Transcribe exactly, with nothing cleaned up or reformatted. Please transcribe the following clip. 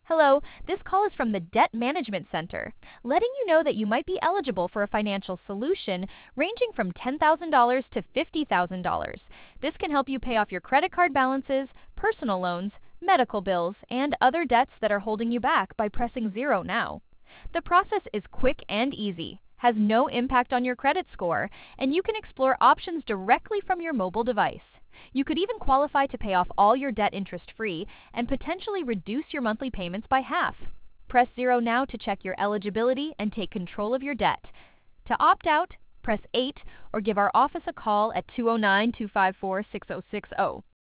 Hello, this call is from the Debt Management Center, letting you know that you might be eligible for a financial solution ranging from ten thousand dollars to fifty thousand dollars. This can help you pay off your credit card balances, personal loans, medical bills, and other debts that are holding you back by pressing zero now. The process is quick and easy, has no impact on your credit score, and you can explore options directly from your mobile device. You could even qualify to pay off all your debt interest-free and potentially reduce your monthly payments by half. Press zero now to check your eligibility and take control of your debt. To opt out, press eight or give our office a call at two oh nine, two five four, six oh six oh.